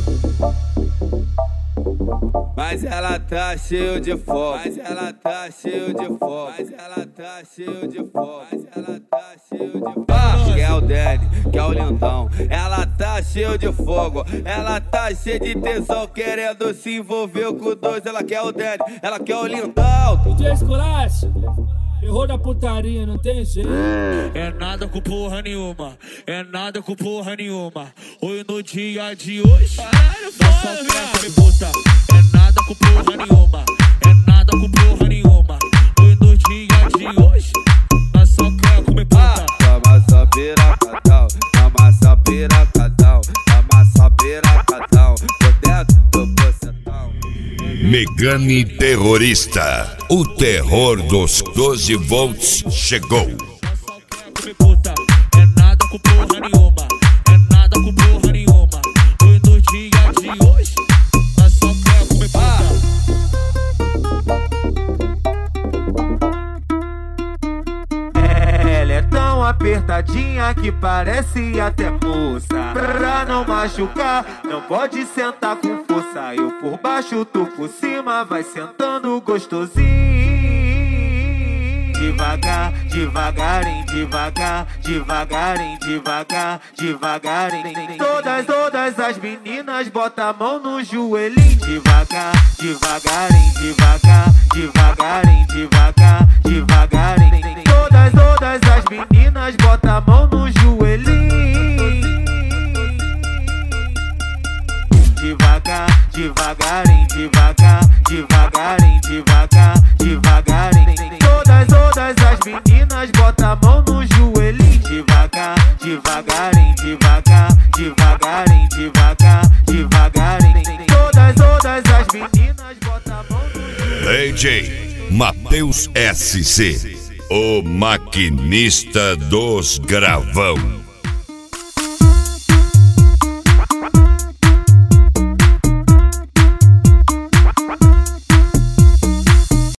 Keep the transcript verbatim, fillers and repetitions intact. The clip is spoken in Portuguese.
Mas ela tá cheio de fogo. Mas ela tá cheio de fogo. Mas ela tá cheio de fogo. Mas ela tá cheio de fogo. Ah, que é o Danny, que é o lindão. Ela tá cheio de fogo. Ela tá cheia de tesão, querendo se envolver com dois. Ela quer o Danny, ela quer o lindão. D J Esculacho, errou da putaria, não tem jeito. É nada com porra nenhuma, é nada com porra nenhuma. Hoje no dia de hoje, dá só quer comer puta. É nada com porra nenhuma, é nada com porra nenhuma. Hoje no dia de hoje, dá só quer comer puta. Toma só piracatão, toma só piracatão, toma só piracatão, por dentro do bocetão. Megane Terrorista, o terror dos doze volts chegou. Só quer comer puta, é nada com porra nenhuma, é nada com porra nenhuma. Hoje no dia de hoje, dá só quer comer puta. Ela é tão apertadinha que parece até moça. Pra não machucar, não pode sentar com força. Eu por baixo, tu por cima, vai sentando gostosinho. Devagar, devagarinho, devagar, devagarinho, devagar, devagarinho. Todas, todas as meninas botam a mão no joelhinho. Devagar, devagarinho, devagar, devagarinho, devagar, devagarinho. Todas, todas as meninas botam a mão no joelhinho. Devagar, devagarinho, devagar, devagarinho, devagar, devagarinho. Todas, todas as meninas botam a mão no joelhinho. Devagar, devagarinho, devagar, devagarinho, devagar, devagarinho. Todas, todas as meninas botam a mão no joelhinho. D J Matheus S C, o maquinista dos gravão.